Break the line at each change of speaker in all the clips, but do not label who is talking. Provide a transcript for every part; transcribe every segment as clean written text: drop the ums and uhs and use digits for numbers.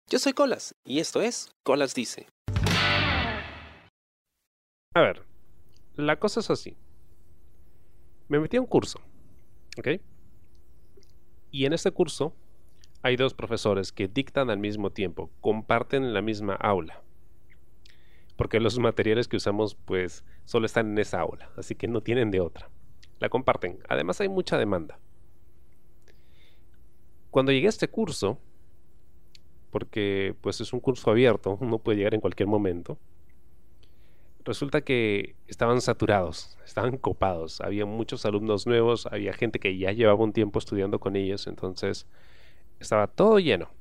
Yo soy Colas y esto es Colas Dice.
A ver, la cosa es así. Me metí a un curso, ¿ok? Y en este curso hay dos profesores que dictan al mismo tiempo, comparten la misma aula. Porque los materiales que usamos, pues, solo están en esa aula, así que no tienen de otra. La comparten. Además hay mucha demanda. Cuando llegué a este curso, porque pues es un curso abierto, uno puede llegar en cualquier momento, resulta que estaban saturados, estaban copados, había muchos alumnos nuevos, había gente que ya llevaba un tiempo estudiando con ellos, entonces estaba todo lleno.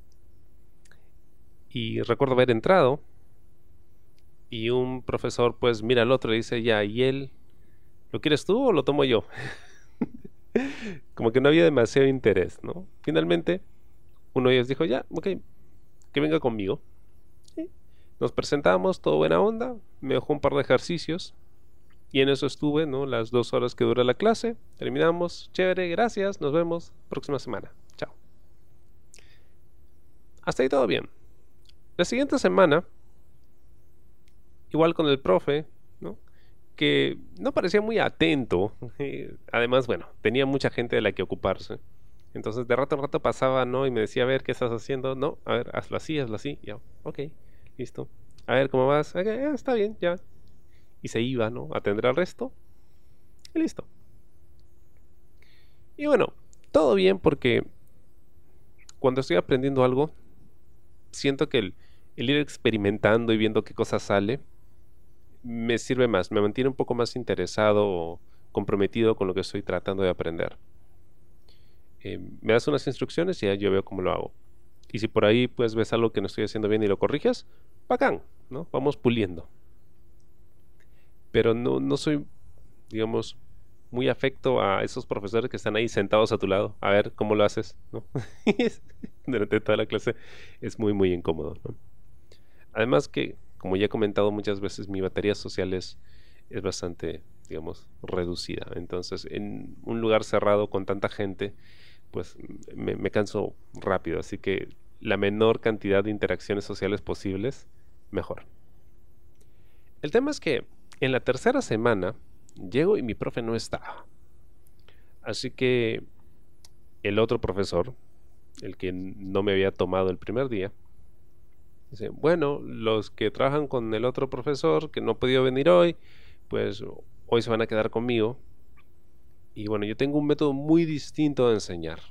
Y recuerdo haber entrado y un profesor pues mira al otro y dice, ya, ¿y él lo quieres tú o lo tomo yo? Como que no había demasiado interés, ¿no? Finalmente uno de ellos dijo, ya, ok, que venga conmigo. Sí. Nos presentamos, todo buena onda, me dejó un par de ejercicios. Y en eso estuve, ¿no? Las 2 horas que dura la clase. Terminamos. Chévere, gracias. Nos vemos próxima semana. Chao. Hasta ahí todo bien. La siguiente semana, igual con el profe, ¿no? Que no parecía muy atento. Además, bueno, tenía mucha gente de la que ocuparse. Entonces, de rato en rato pasaba, ¿no? Y me decía, a ver, ¿qué estás haciendo? No, a ver, hazlo así, hazlo así. Ya, ok, listo. A ver, ¿cómo vas? Ok, está bien, ya. Y se iba, ¿no? A atender al resto. Y listo. Y bueno, todo bien porque cuando estoy aprendiendo algo, siento que el ir experimentando y viendo qué cosa sale, me sirve más, me mantiene un poco más interesado o comprometido con lo que estoy tratando de aprender. Me das unas instrucciones y ya yo veo cómo lo hago. Y si por ahí pues ves algo que no estoy haciendo bien y lo corriges, bacán, ¿no? Vamos puliendo. Pero no soy, digamos, muy afecto a esos profesores que están ahí sentados a tu lado, a ver cómo lo haces, ¿no? Durante toda la clase es muy, muy incómodo, ¿no? Además que, como ya he comentado muchas veces, mi batería social es bastante, digamos, reducida. Entonces, en un lugar cerrado con tanta gente, pues me canso rápido. Así que la menor cantidad de interacciones sociales posibles, mejor. El tema es que en la tercera semana llego y mi profe no estaba. Así que el otro profesor, el que no me había tomado el primer día, dice, bueno, los que trabajan con el otro profesor que no ha podido venir hoy, pues hoy se van a quedar conmigo. Y bueno, yo tengo un método muy distinto de enseñar.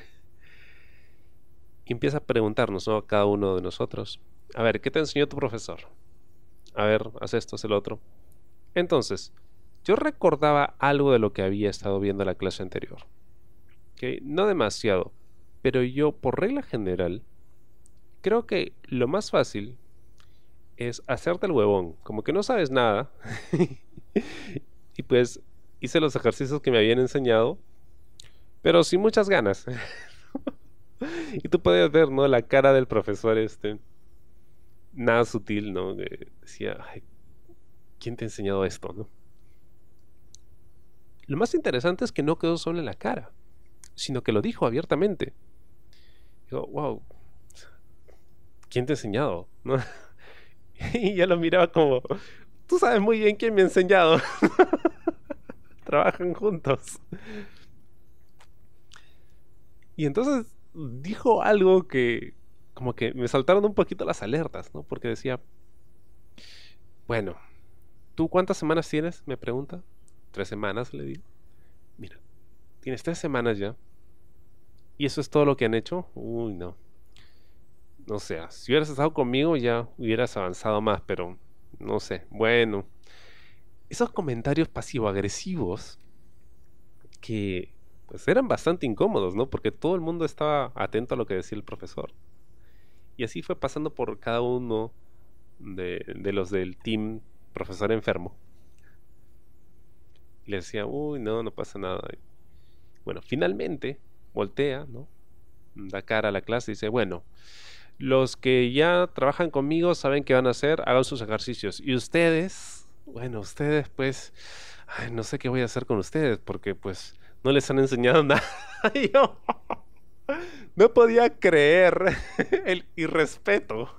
Y empieza a preguntarnos, ¿no? A cada uno de nosotros. A ver, ¿qué te enseñó tu profesor? A ver, haz esto, haz el otro. Entonces, yo recordaba algo de lo que había estado viendo en la clase anterior. ¿Ok? No demasiado, pero yo, por regla general, creo que lo más fácil es hacerte el huevón, como que no sabes nada. Y pues hice los ejercicios que me habían enseñado, pero sin muchas ganas. Y tú puedes ver, ¿no? La cara del profesor nada sutil, ¿no? Que decía, "Ay, ¿quién te ha enseñado esto, no?" Lo más interesante es que no quedó solo en la cara, sino que lo dijo abiertamente. Digo, wow, ¿quién te ha enseñado? ¿No? Y ya lo miraba como, tú sabes muy bien quién me ha enseñado. Trabajan juntos. Y entonces dijo algo que como que me saltaron un poquito las alertas, ¿no? Porque decía, bueno, ¿tú cuántas semanas tienes? Me pregunta. 3 semanas, le digo. Mira, tienes 3 semanas ya. ¿Y eso es todo lo que han hecho? Uy, no. No sé, si hubieras estado conmigo ya hubieras avanzado más, pero no sé. Bueno, esos comentarios pasivo-agresivos que pues eran bastante incómodos, ¿no? Porque todo el mundo estaba atento a lo que decía el profesor. Y así fue pasando por cada uno de los del team profesor enfermo. Y le decía, uy, no, no pasa nada. Y bueno, finalmente voltea, ¿no? Da cara a la clase y dice, bueno, los que ya trabajan conmigo saben qué van a hacer, hagan sus ejercicios. Y ustedes, bueno, ustedes pues, ay, no sé qué voy a hacer con ustedes porque pues no les han enseñado nada. Y yo, No podía creer el irrespeto.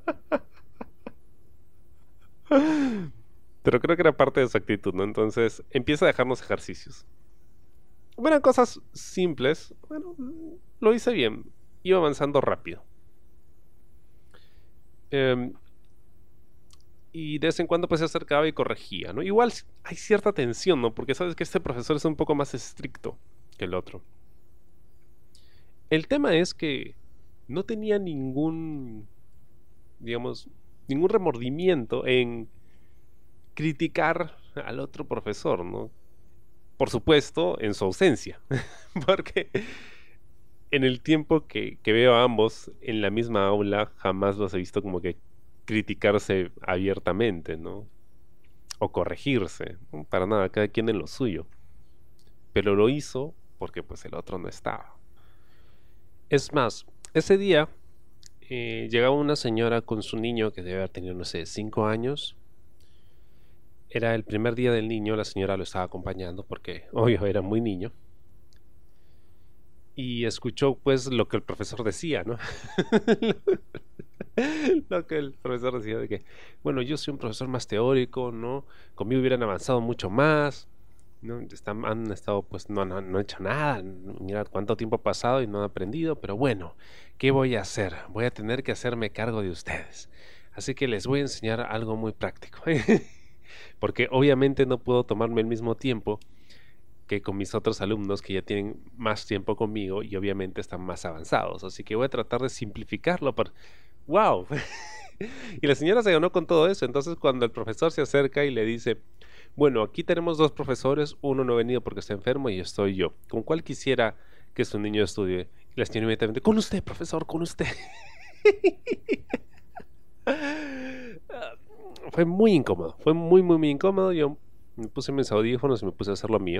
Pero creo que era parte de su actitud, ¿no? Entonces empieza a dejarnos ejercicios. Bueno, cosas simples. Bueno, lo hice bien. Iba avanzando rápido. Em, y de vez en cuando pues se acercaba y corregía, ¿no? Igual hay cierta tensión, ¿no? Porque sabes que este profesor es un poco más estricto que el otro. El tema es que no tenía ningún, digamos, ningún remordimiento en criticar al otro profesor, ¿no? Por supuesto, en su ausencia. Porque en el tiempo que veo a ambos en la misma aula, jamás los he visto como que criticarse abiertamente, ¿no? O corregirse, ¿no? Para nada, cada quien en lo suyo. Pero lo hizo porque pues el otro no estaba. Es más, ese día llegaba una señora con su niño que debe haber tenido, no sé, 5 años. Era el primer día del niño, la señora lo estaba acompañando porque, obvio, era muy niño. Y escuchó pues lo que el profesor decía, ¿no? Lo que el profesor decía de que, bueno, yo soy un profesor más teórico, ¿no? Conmigo hubieran avanzado mucho más, ¿no? Han estado, pues, no han hecho nada, mira cuánto tiempo ha pasado y no han aprendido, pero bueno, ¿qué voy a hacer? Voy a tener que hacerme cargo de ustedes. Así que les voy a enseñar algo muy práctico. Porque obviamente no puedo tomarme el mismo tiempo que con mis otros alumnos que ya tienen más tiempo conmigo y obviamente están más avanzados. Así que voy a tratar de simplificarlo para... ¡Wow! Y la señora se ganó con todo eso. Entonces cuando el profesor se acerca y le dice, bueno, aquí tenemos 2 profesores, uno no ha venido porque está enfermo y estoy yo. ¿Con cuál quisiera que su niño estudie? Y la señora inmediatamente, con usted, profesor, con usted. Fue muy incómodo, fue muy, muy, muy incómodo. Yo me puse mis audífonos y me puse a hacer lo mío.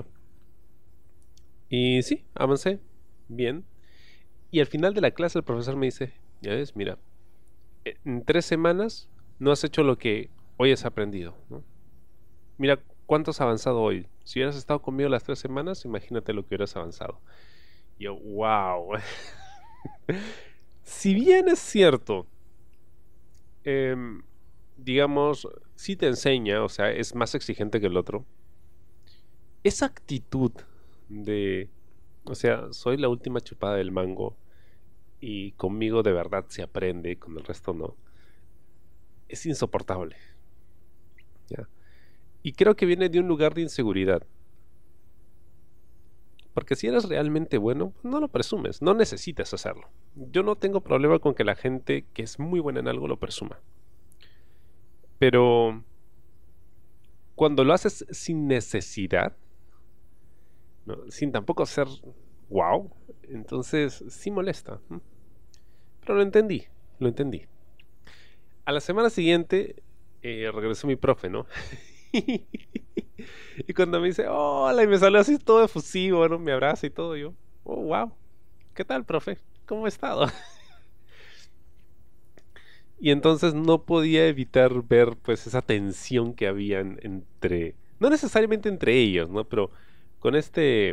Y sí, avancé bien. Y al final de la clase el profesor me dice, ya ves, mira, en 3 semanas no has hecho lo que hoy has aprendido, ¿no? Mira cuánto has avanzado hoy. Si hubieras estado conmigo las 3 semanas, imagínate lo que hubieras avanzado. Y yo, wow. Si bien es cierto, em, digamos, sí te enseña, o sea, es más exigente que el otro, esa actitud de, o sea, soy la última chupada del mango y conmigo de verdad se aprende, con el resto no, es insoportable, ¿ya? Y creo que viene de un lugar de inseguridad. Porque si eres realmente bueno, no lo presumes, no necesitas hacerlo. Yo no tengo problema con que la gente que es muy buena en algo lo presuma. Pero cuando lo haces sin necesidad, ¿no? Sin tampoco ser wow, entonces sí molesta. Pero lo entendí, lo entendí. A la semana siguiente regresó mi profe, ¿no? Y cuando me dice, hola, y me salió así todo efusivo, ¿no? Me abraza y todo, yo, oh, wow, ¿qué tal, profe? ¿Cómo ha estado? Y entonces no podía evitar ver, pues, esa tensión que había entre, no necesariamente entre ellos, ¿no? Pero con este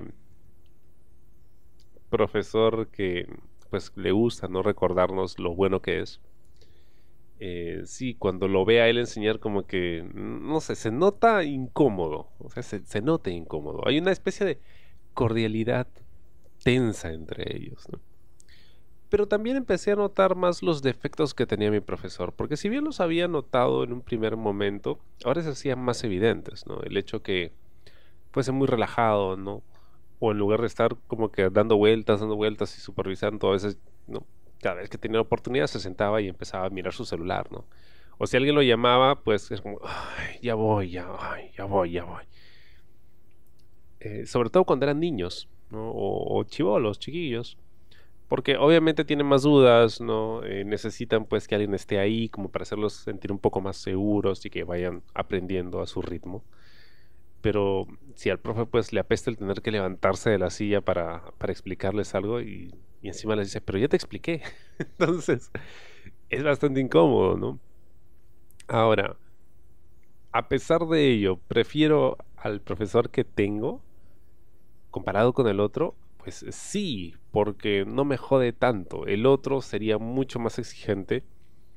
profesor que, pues, le gusta, ¿no? Recordarnos lo bueno que es. Sí, cuando lo ve a él enseñar como que, no sé, se nota incómodo, o sea, se nota incómodo. Hay una especie de cordialidad tensa entre ellos, ¿no? Pero también empecé a notar más los defectos que tenía mi profesor, porque si bien los había notado en un primer momento, ahora se hacían más evidentes, ¿no? El hecho que fuese muy relajado, ¿no? O en lugar de estar como que dando vueltas y supervisando, a veces, ¿no? Cada vez que tenía la oportunidad se sentaba y empezaba a mirar su celular, ¿no? O si alguien lo llamaba, pues es como, ay, ya voy, ya, ay, ya voy, ya voy. Sobre todo cuando eran niños, ¿no? O chibolos, chiquillos. Porque obviamente tienen más dudas, ¿no? Necesitan pues que alguien esté ahí como para hacerlos sentir un poco más seguros y que vayan aprendiendo a su ritmo. Pero si al profe pues le apesta el tener que levantarse de la silla para explicarles algo y encima les dice, pero ya te expliqué. Entonces es bastante incómodo, ¿no? Ahora, a pesar de ello, prefiero al profesor que tengo comparado con el otro, pues sí, porque no me jode tanto. El otro sería mucho más exigente.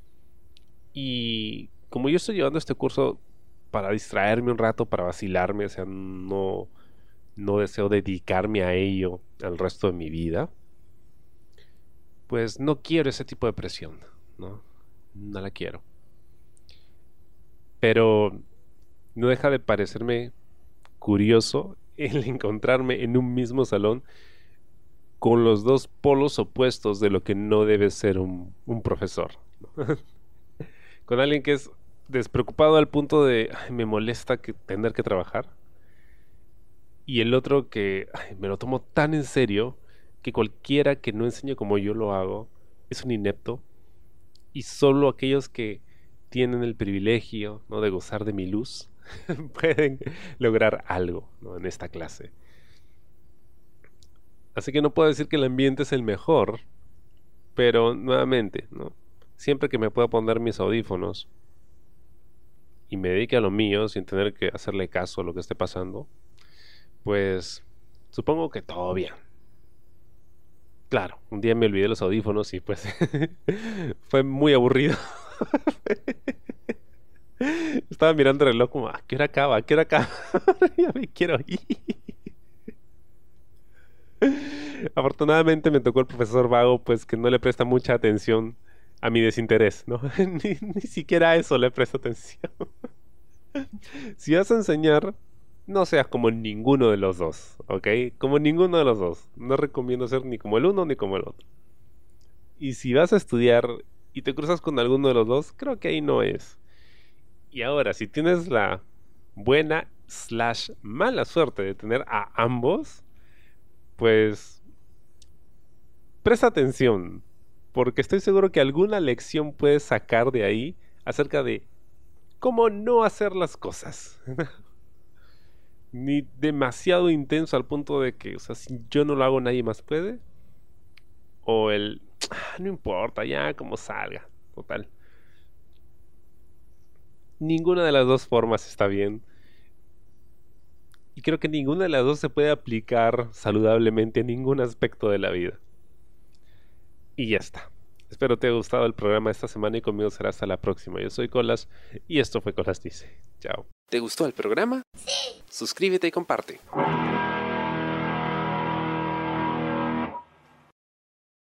Y como yo estoy llevando este curso para distraerme un rato, para vacilarme, o sea, no deseo dedicarme a ello el resto de mi vida, pues no quiero ese tipo de presión, ¿no? No la quiero. Pero no deja de parecerme curioso el encontrarme en un mismo salón con los dos polos opuestos de lo que no debe ser un profesor, ¿no? Con alguien que es despreocupado al punto de "Ay, me molesta tener que trabajar", y el otro que me lo tomo tan en serio que cualquiera que no enseñe como yo lo hago es un inepto, y solo aquellos que tienen el privilegio, ¿no?, de gozar de mi luz pueden lograr algo, ¿no?, en esta clase. Así que no puedo decir que el ambiente es el mejor, pero nuevamente, ¿no?, siempre que me pueda poner mis audífonos y me dedique a lo mío sin tener que hacerle caso a lo que esté pasando, pues supongo que todo bien. Claro, un día me olvidé los audífonos y pues fue muy aburrido. Estaba mirando el reloj como, ¿a qué hora acaba? ¿A qué hora acaba? Ya me quiero ir. Afortunadamente me tocó el profesor vago, pues que no le presta mucha atención a mi desinterés, ¿no? Ni siquiera a eso le presta atención. Si vas a enseñar, no seas como ninguno de los dos, ¿ok? Como ninguno de los dos. No recomiendo ser ni como el uno ni como el otro. Y si vas a estudiar y te cruzas con alguno de los dos, creo que ahí no es. Y ahora, si tienes la buena / mala suerte de tener a ambos, pues presta atención, porque estoy seguro que alguna lección puedes sacar de ahí acerca de cómo no hacer las cosas. Ni demasiado intenso al punto de que, o sea, si yo no lo hago, nadie más puede. O no importa, ya como salga, total. Ninguna de las dos formas está bien. Y creo que ninguna de las dos se puede aplicar saludablemente en ningún aspecto de la vida. Y ya está. Espero te haya gustado el programa esta semana y conmigo será hasta la próxima. Yo soy Colas y esto fue Colas Dice. Chao.
¿Te gustó el programa? Sí. Suscríbete y comparte.